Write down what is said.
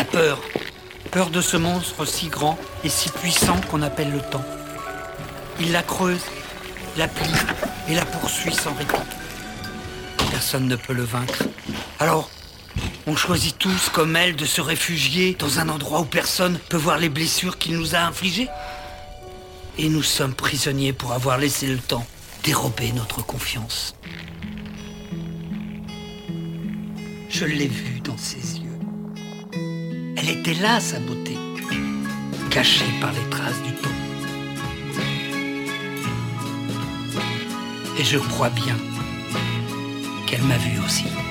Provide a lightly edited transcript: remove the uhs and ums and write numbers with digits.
peur. Peur de ce monstre si grand et si puissant qu'on appelle le temps. Il la creuse, la plie et la poursuit sans répit. Personne ne peut le vaincre. Alors, on choisit tous, comme elle, de se réfugier dans un endroit où personne peut voir les blessures qu'il nous a infligées. Et nous sommes prisonniers pour avoir laissé le temps dérober notre confiance. Je l'ai vue dans ses yeux. Elle était là, sa beauté, cachée par les traces du temps. Et je crois bien qu'elle m'a vu aussi.